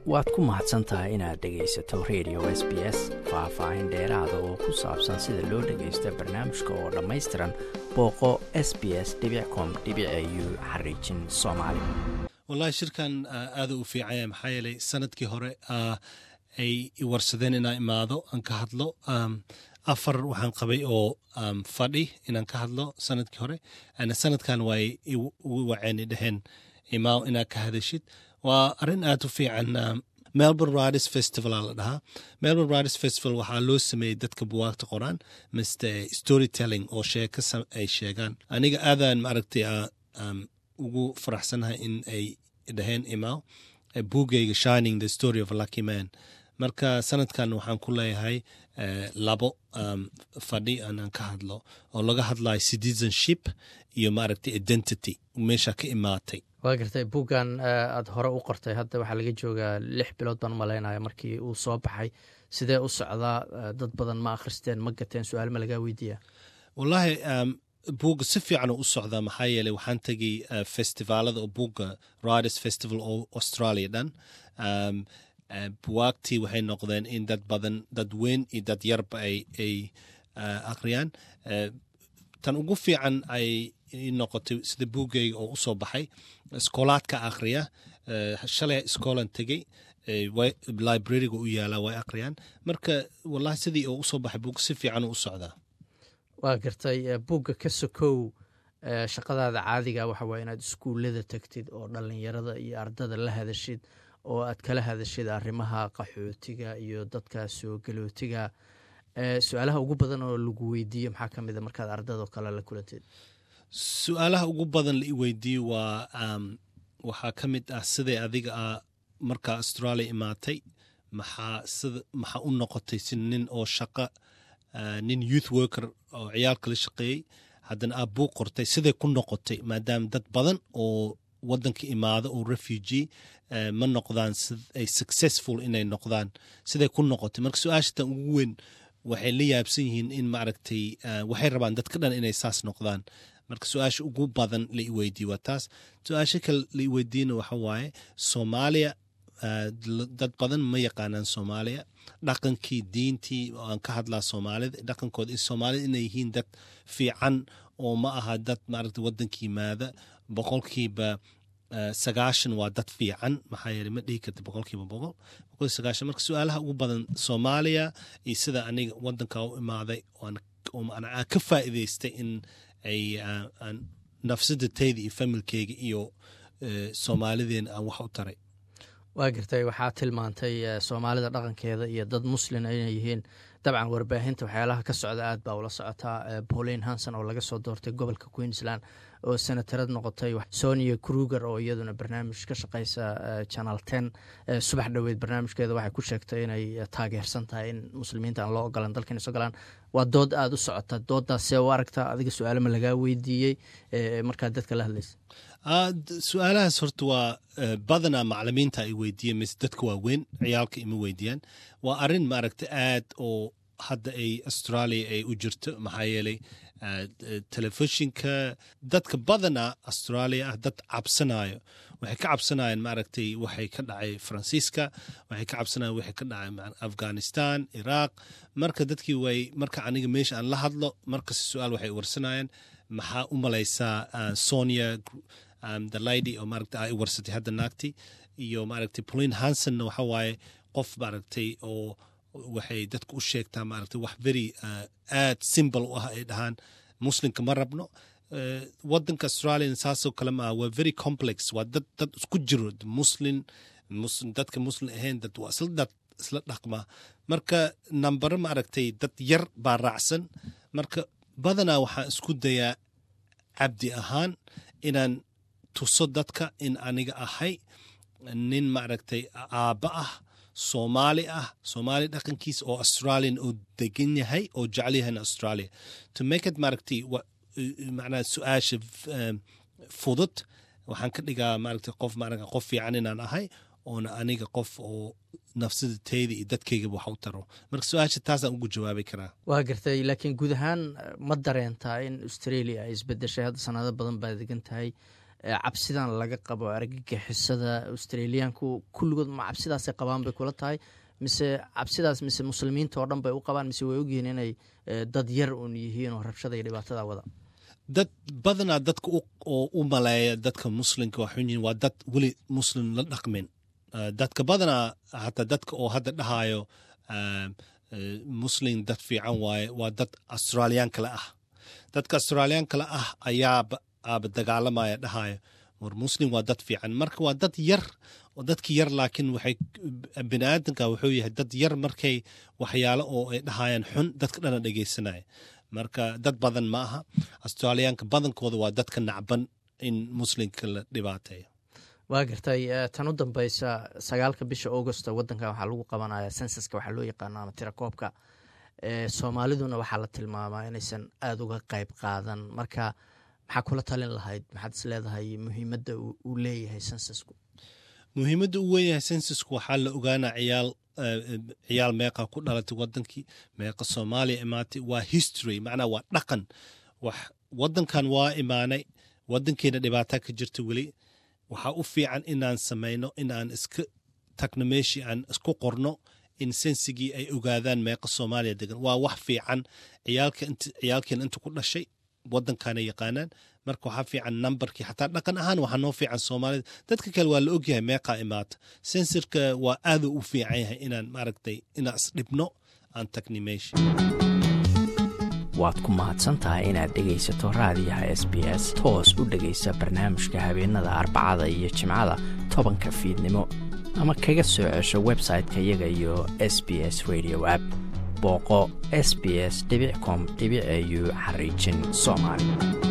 waad ku mahadsantahay inaad dhegaysato radio SBS faahfaahin dheeraada oo ku saabsan sida loo dhagaysto barnaamijka oo dhammaystiran booqo sbs.com.au/Soomaali. wallahi shirkan aad u fiicaya maxaa yeelay sanadkii hore ay warsadeen inaan imaado aan ka hadlo afar waxaan qabay oo fadhi inaan ka hadlo sanadkii hore sanadkan way ugu waceen dhaheen imaaw inaad ka hadashid waa arrin aad u fiican Melbourne Writers Festival la dhahaa Melbourne Writers Festival waxaa loo sameeyey dadka buwaagta qoraan mise storytelling oo sheeko ay sheegaan aniga aadaan maaragtay ugu faraxsanahay in ay dhaheen imaaw buugayga Shining the Story of a Lucky Man marka sanadkan waxaan ku leeyahay labo fadhi aan ka hadlo oo laga hadlayo citizenship iyo maaragtay identity meesha ka imaatay waa gartay buuggan aad hore u qortay hadda waxaa laga joogaa 6 bilood baan malaynaya markii uu soo baxay sidee u socdaa dad badan ma akhristeen ma gateen su'aal ma laga weydiiyaa wallahi buugga si fiican u socdaa maxaa yeelay waxaan tagay festivaalada oo buugga Writers Festival oo Australia dhan buwaagtii waxay noqdeen in dad badan dad weyn iyo dad yarba ay akhriyaan tan ugu fiican ay noqotay sida buuggayga oo u soo baxay iskoolaadka akhriya shalay iskoolan tegey library-ga u yaalaa way akhriyaan marka wallahi sidii oo u soo baxay buugga si fiican u socdaa waa gartay buugga ka sokow shaqadaada caadiga waxa waa inaad iskuullada tagtid oo dhallinyarada iyo ardada la hadashid oo aad kala hadashid arrimaha qaxootiga iyo dadka soo galootiga su'aalaha ugu badan oo lagu weydiiyo maxaa ka mid a markaad ardadoo kale la kulantid su'aalaha ugu badan la i weydiiyo waa waxaa ka mid ah siday adiga markaa Australia imaatay maxaa u noqotay si nin oo shaqo nin youth worker oo ciyaalka la shaqeeyey haddana aad buug qortay siday ku noqotay maadaama dad badan oo waddanka imaada oo refugee ma noqdaan ay successful inay noqdaan siday ku noqotay marka su-aasha tan ugu weyn waxay la yaabsan yihiin in maaragtay waxay rabaan dadka dhan inay saas noqdaan marka su-aasha ugu badan la i weydiiyo waa taas su-aasha kale la i weydiina waxa waaye Soomaaliya dad badan ma yaqaanaan Soomaaliya dhaqankii diintii aan ka hadlaa Soomaalida dhaqankooda in Soomaalida inay yihiin dad fiican oo ma aha dad maaragtay waddanka yimaada boqolkiiba 90 waa dad fiican maxaa yeelay ma dhihi karta boqolkiiba 100 marka su'aalaha ugu badan Soomaaliya iyo sida aniga waddanka u imaaday oo aan ka faa'iideystay in ay nafsadayda iyo familkeyga iyo Soomaalideen aan wax u taray waa gartay waxaa tilmaantay Soomaalida dhaqankeeda iyo dad muslim inay yihiin dabcan warbaahinta waxyaalaha ka socda aad baa ula socotaa Pauline Hanson oo laga soo doortay gobolka Queensland oo senatarad noqotay Sonia Kruger oo iyaduna barnaamij ka shaqeysa Channel 10 subax dhaweed barnaamijkeeda waxay ku sheegtay inay taageersan tahay in muslimiinta aan loo ogolaan dalkan soo galaan waa dood aad u socota doodaas oo aragta adiga su'aalo ma laga weydiiyay marka dadka la hadlaysa su'aalahaas horta waa badanaa macallimiinta ay weydiiyeen mise dadka waaweyn ciyaalka ima weydiiyaan waa arrin maaragtay aad oo hadda ay Australia ay u jirto maxaa yeelay telefishinka dadka badanaa Australia dad cabsanayo waxay ka cabsanayaan maaragtay waxay ka dhacay Faransiiska waxay ka cabsanayaan waxay ka dhacay Afghanistan Iraq marka dadkii way marka aniga meesha aan la hadlo markas su'aal waxay warsanayaan maxaa u malaysaa Sonia the lady oo maaragtay ay warsatay hadda naagti iyo maaragtay Pauline Hanson waxa waaye qof maaragtay oo waxay dadku u sheegtaa maaragtay wax very aad simple u ah ay dhahaan muslimka ma rabno waddanka Australia saasoo kale ma waa very complex waa dad isku jiro muslim dadka muslim ahayn dad waa isla dhaqma marka number maaragtay dad yar baa raacsan marka badanaa waxaan isku dayaa cabdi ahaan inaan tuso dadka in aniga ahay nin maaragtay aabba ah Soomaali dhaqankiisa oo Australian oo degan yahay oo jecel yahay Australia to make it maaragtay macnaa su'aasha fudud waxaan ka dhigaa maaragtay qof fiican inaan ahay oona aniga qof oo nafsadayda iyo dadkayga wax u taro marka su'aasha taasaan ugu jawaabi karaa waa gartay laakiin guud ahaan ma dareentaa in Australia ay isbedeshay hadda sanado badan baa degan tahay cabsidan laga qabo argagixisada australiyaanku kulligood ma cabsidaasay qabaan bay kula tahay mise cabsidaas mise muslimiinta oo dhan bay u qabaan mise way ogyihiin inay dad yar uun yihiin oo rabshada iyo dhibaatada wada dad badanaa dadka oo u maleeya dadka muslimka waa xun yihiin waa dad weli muslim la dhaqmin dadka badanaa hataa dadka oo hadda dhahayo muslim dad fiican waaye waa dad australiyaan kale ah dadka australiyaan kale ah aaba dagaalamaya dhahayo war muslim waa dad fiican marka waa dad yar oo dadki yar laakiin waxay biniaadanka wuxuu yahay dad yar markay waxyaalo oo ay dhahayaan xun dadka dhana dhegaysanaya marka dad badan ma aha australiyaanka badankooda waa dadka nacban in muslimka la dhibaateeyo waa gartay tan u dambaysa 9 bisha August wadankan waxaa lagu qabanaya censuska waxaa loo yaqaano ama tirakoobka Soomaaliduna waxaa la tilmaamaa inaysan aad uga qayb qaadan marka maxaa kula talin lahayd maxaad is leedahay muhiimadda uu leeyahay censusku muhiimadda uu leeyahay censusku waxaa la ogaanaa ciyaal meeqa ku dhalatay wadankii meeqa Soomaaliya imaatay waa history macnaa waa dhaqan wadankan waa imaanay wadankeena dhibaato ka jirta weli waxaa u fiican inaan samayno inaan iska tagno meeshii aan isku qorno in sensigii ay ogaadaan meeqa Soomaaliya degan waa wax fiican ciyaalkeen inta ku dhashay wadankaana yaqaanaan marka waxaa fiican numberkii xataa dhaqan ahaan waxaa noo fiican Soomaalida dadka kale waa la ogyahay meeqa imaata sensorka waa aad u fiican yahay inaan maaragtay inaan isdhibno aan tagni meeshii waad ku mahadsantahay inaad dhegaysato raadiyaha SBS toos u dhegaysa barnaamijka habeenada Arbacada iyo Jimcada 10 fiidnimo ama kaga soo cesho website-ka iyaga iyo SBS Radio app booqo sbs.com.au/Somali